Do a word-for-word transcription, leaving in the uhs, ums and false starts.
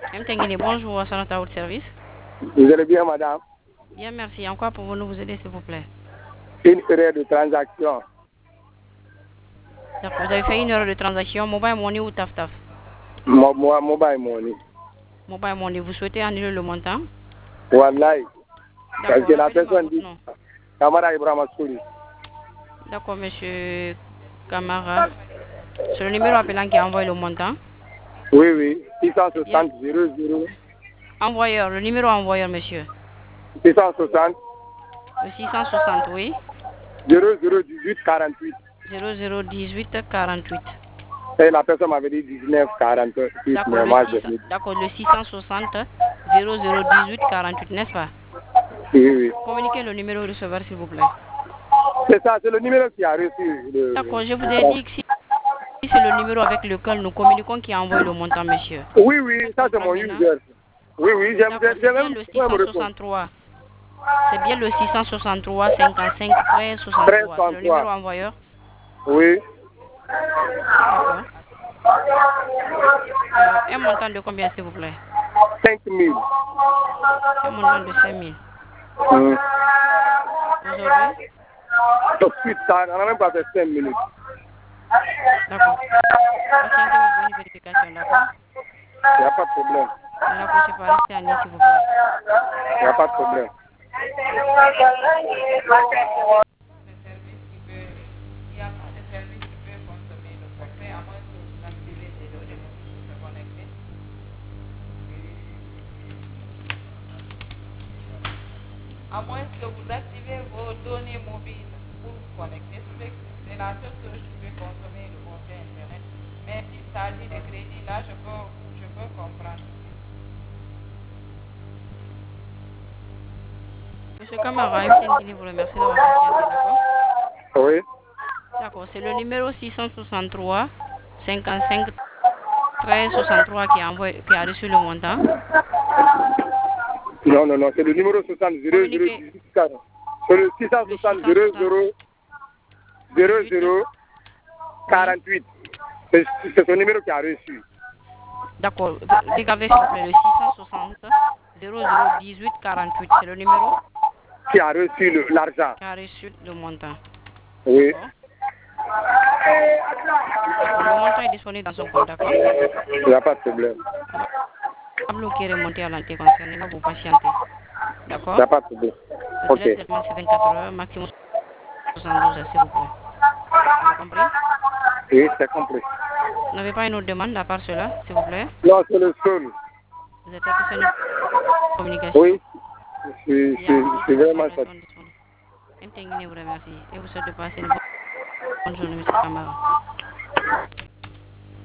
M. Tenguini, bonjour, à notre à votre service. Vous allez bien, madame? Bien, merci. En quoi pouvons-nous vous aider, s'il vous plaît? Une erreur de transaction. D'accord, vous avez fait une erreur de transaction, mobile money ou taf taf? Mo mo mobile money. Mobile money, vous souhaitez annuler le montant? Wallahi. Parce que D'accord, la rappelez-moi personne votre dit nom. Kamara Ibrahim Souri. D'accord, monsieur Camara. C'est le numéro appelant qui a envoyé le montant? Oui, oui. C'est bien. six cent soixante zéro zéro. Envoyeur, le numéro envoyeur, monsieur. six cent soixante. Le six cent soixante, oui. zéro zéro dix-huit quarante-huit. zéro zéro dix-huit quarante-huit. Et la personne m'avait dit dix-neuf quarante-huit. D'accord, le, six... le six cent soixante zéro zéro dix-huit quarante-huit, n'est-ce pas? Oui, oui. Communiquez le numéro receveur, s'il vous plaît. C'est ça, c'est le numéro qui a reçu. Le... D'accord, je vous ai dit que si c'est le numéro avec lequel nous communiquons qui a envoyé le montant, monsieur. Oui, oui, ça c'est mon user. Oui, oui, j'ai même le six cent soixante-trois. C'est bien le six cent soixante-trois cinquante-cinq treize soixante-trois. C'est le numéro envoyeur? Oui. D'accord. Euh, un montant de combien, s'il vous plaît? cinq mille. Un montant de cinq mille. Mmh. Aujourd'hui? Tout de suite, ça n'a même pas fait cinq minutes. D'accord. Patientez-moi pour une vérification, d'accord? Il n'y a pas de problème. Ne raccrochez pas, restez en ligne, s'il vous plaît. Il n'y a pas de problème. À moins que vous activez vos données mobiles pour vous connecter, c'est la seule chose qui peut consommer le compte Internet. Mais s'il s'agit de crédit, là, je peux, je peux comprendre. Monsieur Camara, M. Nguini vous remercie d'avoir patienté, d'accord? Oui. D'accord, c'est le numéro six cent soixante-trois cinquante-cinq treize soixante-trois qui a, envoyé, qui a reçu le montant. Non, non, non, c'est le numéro soixante zéro zéro dix-huit quarante. C'est le six cent soixante zéro zéro zéro zéro quarante-huit. C'est ce numéro qui a reçu. D'accord, regardez s'il vous plaît, le six cent soixante zéro zéro dix-huit quarante-huit, c'est le numéro qui a reçu l'argent. Qui a reçu le montant. Oui. D'accord, le montant est disponible dans son compte, d'accord? Il n'y a pas de problème. Le tableau qui est remonté à l'entrée concernée, là, vous patientez. D'accord? Il n'y a pas de problème. Le délai de traitement, c'est vingt-quatre heures, maximum soixante-douze heures, s'il vous plaît. Vous avez compris? Oui, c'est compris. Vous n'avez pas une autre demande à part cela, s'il vous plaît? Non, c'est le seul. Vous êtes satisfait de notre communication? Oui, je suis vraiment satisfait. M. Tenguini vous remercie et vous souhaite de passer une bonne journée, M. Camara.